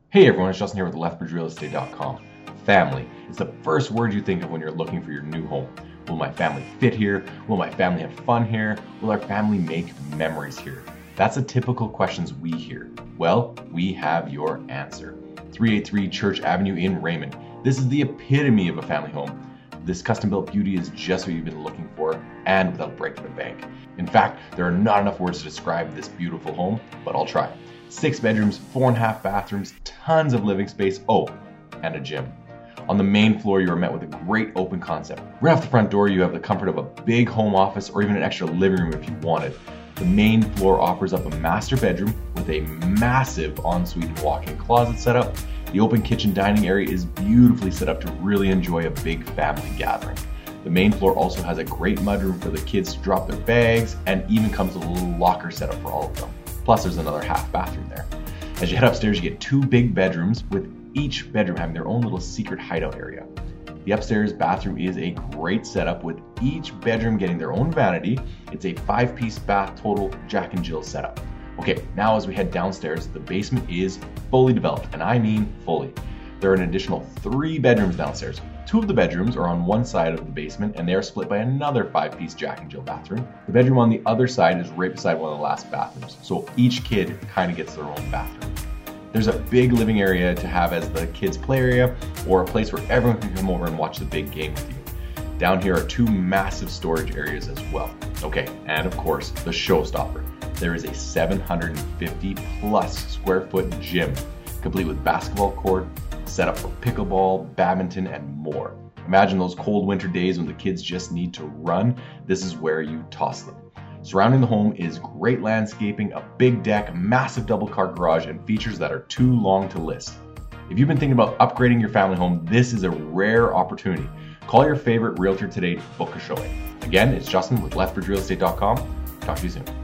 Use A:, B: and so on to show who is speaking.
A: Hey everyone, it's Justin here with LethbridgeRealEstate.com. Family is the first word you think of when you're looking for your new home. Will my family fit here? Will my family have fun here? Will our family make memories here? That's the typical questions we hear. Well, we have your answer. 383 Church Avenue in Raymond. This is the epitome of a family home. This custom-built beauty is just what you've been looking for, and without breaking the bank. In fact, there are not enough words to describe this beautiful home, but I'll try. 6 bedrooms, 4.5 bathrooms, tons of living space, and a gym. On the main floor, you are met with a great open concept. Right off the front door, you have the comfort of a big home office or even an extra living room if you wanted. The main floor offers up a master bedroom with a massive ensuite walk-in closet setup. The open kitchen dining area is beautifully set up to really enjoy a big family gathering. The main floor also has a great mudroom for the kids to drop their bags and even comes with a little locker setup for all of them. Plus there's another half bathroom there. As you head upstairs, you get 2 big bedrooms with each bedroom having their own little secret hideout area. The upstairs bathroom is a great setup with each bedroom getting their own vanity. It's a 5-piece bath total Jack and Jill setup. Okay, now as we head downstairs, the basement is fully developed, and I mean fully. There are an additional 3 bedrooms downstairs. 2 of the bedrooms are on one side of the basement and they are split by another 5-piece Jack and Jill bathroom. The bedroom on the other side is right beside one of the last bathrooms, so each kid kind of gets their own bathroom. There's a big living area to have as the kids' play area or a place where everyone can come over and watch the big game with you. Down here are 2 massive storage areas as well. Okay, and of course, the showstopper. There is a 750 plus square foot gym, complete with basketball court, set up for pickleball, badminton, and more. Imagine those cold winter days when the kids just need to run. This is where you toss them. Surrounding the home is great landscaping, a big deck, massive double car garage, and features that are too long to list. If you've been thinking about upgrading your family home, this is a rare opportunity. Call your favorite realtor today to book a showing. Again, it's Justin with LethbridgeRealEstate.com. Talk to you soon.